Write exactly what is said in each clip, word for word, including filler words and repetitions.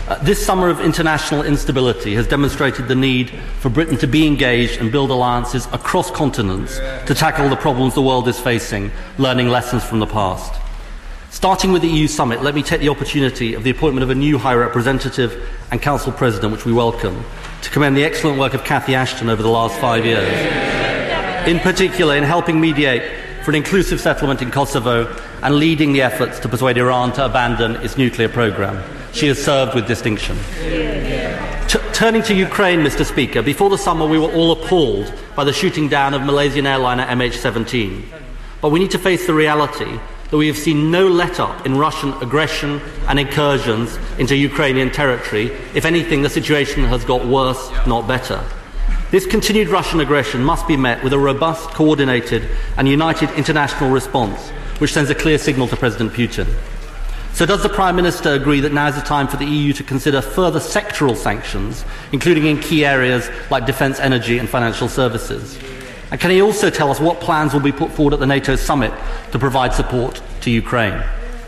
Uh, this summer of international instability has demonstrated the need for Britain to be engaged and build alliances across continents to tackle the problems the world is facing, learning lessons from the past. Starting with the E U summit, let me take the opportunity of the appointment of a new High Representative and Council President, which we welcome, to commend the excellent work of Cathy Ashton over the last five years. In particular, in helping mediate for an inclusive settlement in Kosovo and leading the efforts to persuade Iran to abandon its nuclear program. She has served with distinction. T- turning to Ukraine, Mister Speaker, before the summer we were all appalled by the shooting down of Malaysian airliner M H seventeen. But we need to face the reality that we have seen no let-up in Russian aggression and incursions into Ukrainian territory. If anything, the situation has got worse, not better. This continued Russian aggression must be met with a robust, coordinated and united international response, which sends a clear signal to President Putin. So does the Prime Minister agree that now is the time for the E U to consider further sectoral sanctions, including in key areas like defence, energy and financial services? And can he also tell us what plans will be put forward at the NATO summit to provide support to Ukraine?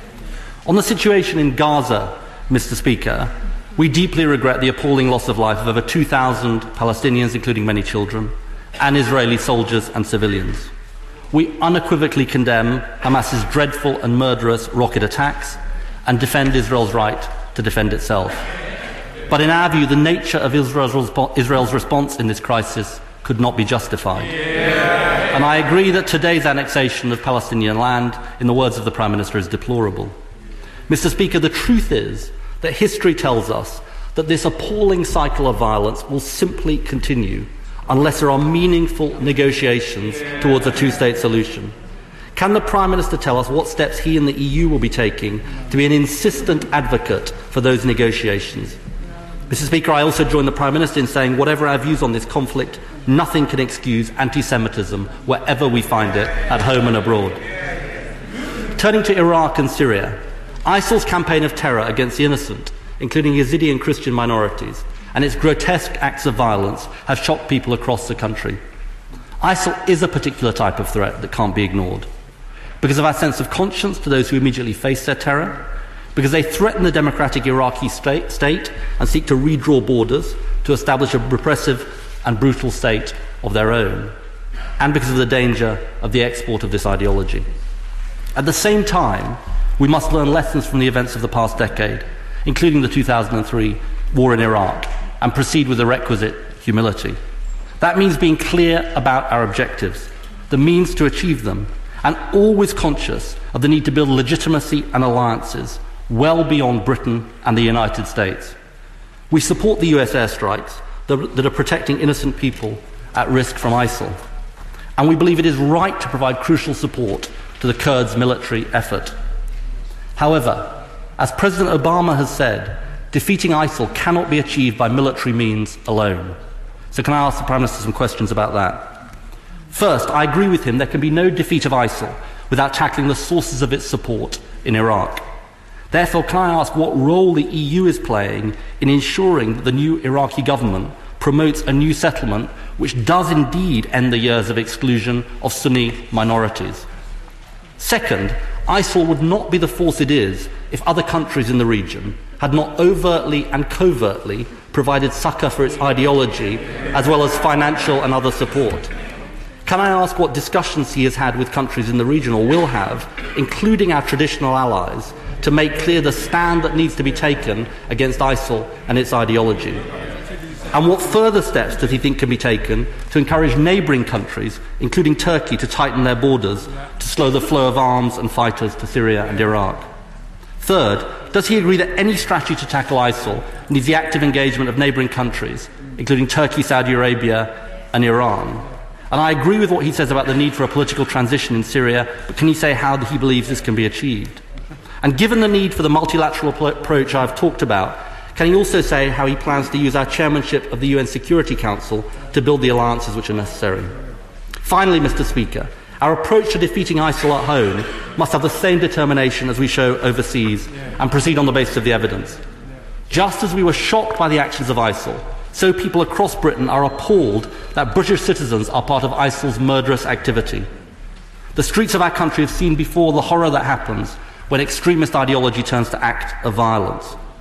On the situation in Gaza, Mister Speaker, we deeply regret the appalling loss of life of over two thousand Palestinians, including many children, and Israeli soldiers and civilians. We unequivocally condemn Hamas's dreadful and murderous rocket attacks and defend Israel's right to defend itself. But in our view, the nature of Israel's, respo- Israel's response in this crisis could not be justified. Yeah. And I agree that today's annexation of Palestinian land, in the words of the Prime Minister, is deplorable. Mister Speaker, the truth is that history tells us that this appalling cycle of violence will simply continue unless there are meaningful negotiations towards a two-state solution. Can the Prime Minister tell us what steps he and the E U will be taking to be an insistent advocate for those negotiations? Mister Speaker, I also join the Prime Minister in saying whatever our views on this conflict, nothing can excuse anti-Semitism wherever we find it, at home and abroad. Turning to Iraq and Syria, ISIL's campaign of terror against the innocent, including Yazidi and Christian minorities, and its grotesque acts of violence have shocked people across the country. ISIL is a particular type of threat that can't be ignored. Because of our sense of conscience to those who immediately face their terror, because they threaten the democratic Iraqi state, state and seek to redraw borders to establish a repressive and brutal state of their own, and because of the danger of the export of this ideology. At the same time, we must learn lessons from the events of the past decade, including the two thousand three war in Iraq, and proceed with the requisite humility. That means being clear about our objectives, the means to achieve them, and always conscious of the need to build legitimacy and alliances well beyond Britain and the United States. We support the U S airstrikes that are protecting innocent people at risk from ISIL, and we believe it is right to provide crucial support to the Kurds' military effort. However, as President Obama has said, defeating ISIL cannot be achieved by military means alone. So can I ask the Prime Minister some questions about that? First, I agree with him there can be no defeat of ISIL without tackling the sources of its support in Iraq. Therefore, can I ask what role the E U is playing in ensuring that the new Iraqi government promotes a new settlement which does indeed end the years of exclusion of Sunni minorities? Second, ISIL would not be the force it is if other countries in the region had not overtly and covertly provided succour for its ideology, as well as financial and other support. Can I ask what discussions he has had with countries in the region, or will have, including our traditional allies, to make clear the stand that needs to be taken against ISIL and its ideology? And what further steps does he think can be taken to encourage neighbouring countries, including Turkey, to tighten their borders to slow the flow of arms and fighters to Syria and Iraq? Third, does he agree that any strategy to tackle ISIL needs the active engagement of neighbouring countries, including Turkey, Saudi Arabia and Iran? And I agree with what he says about the need for a political transition in Syria, but can he say how he believes this can be achieved? And given the need for the multilateral approach I've talked about, can he also say how he plans to use our chairmanship of the U N Security Council to build the alliances which are necessary? Finally, Mister Speaker, our approach to defeating ISIL at home must have the same determination as we show overseas and proceed on the basis of the evidence. Just as we were shocked by the actions of ISIL, so people across Britain are appalled that British citizens are part of ISIL's murderous activity. The streets of our country have seen before the horror that happens when extremist ideology turns to act of violence.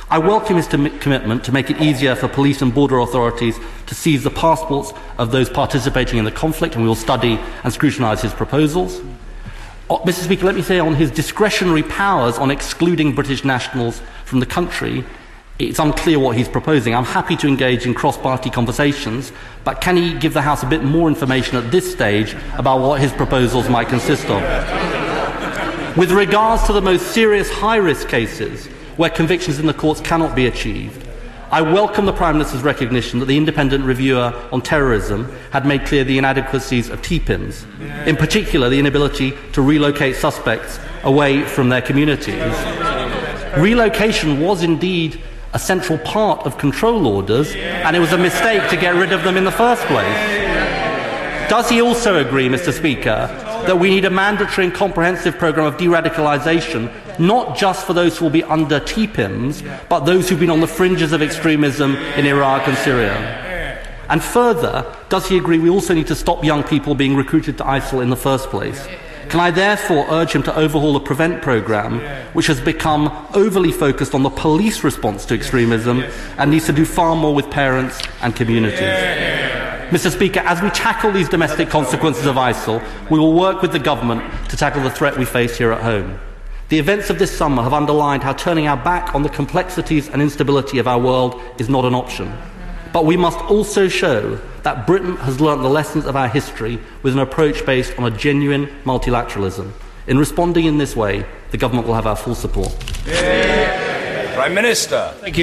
I welcome his commitment to make it easier for police and border authorities to seize the passports of those participating in the conflict, and we will study and scrutinise his proposals. Uh, Mister Speaker, let me say on his discretionary powers on excluding British nationals from the country, it's unclear what he's proposing. I'm happy to engage in cross-party conversations, but can he give the House a bit more information at this stage about what his proposals might consist of? With regards to the most serious high-risk cases, where convictions in the courts cannot be achieved, I welcome the Prime Minister's recognition that the independent reviewer on terrorism had made clear the inadequacies of T P I Ms, in particular the inability to relocate suspects away from their communities. Relocation was indeed a central part of control orders, and it was a mistake to get rid of them in the first place. Does he also agree, Mister Speaker, that we need a mandatory and comprehensive programme of de-radicalisation, not just for those who will be under T P I Ms, but those who've been on the fringes of extremism in Iraq and Syria? And further, does he agree we also need to stop young people being recruited to ISIL in the first place? Can I therefore urge him to overhaul the PREVENT programme, which has become overly focused on the police response to extremism and needs to do far more with parents and communities? Mister Speaker, as we tackle these domestic consequences of ISIL, we will work with the government to tackle the threat we face here at home. The events of this summer have underlined how turning our back on the complexities and instability of our world is not an option. But we must also show that Britain has learnt the lessons of our history with an approach based on a genuine multilateralism. In responding in this way, the government will have our full support. Yeah. Prime Minister. Thank you.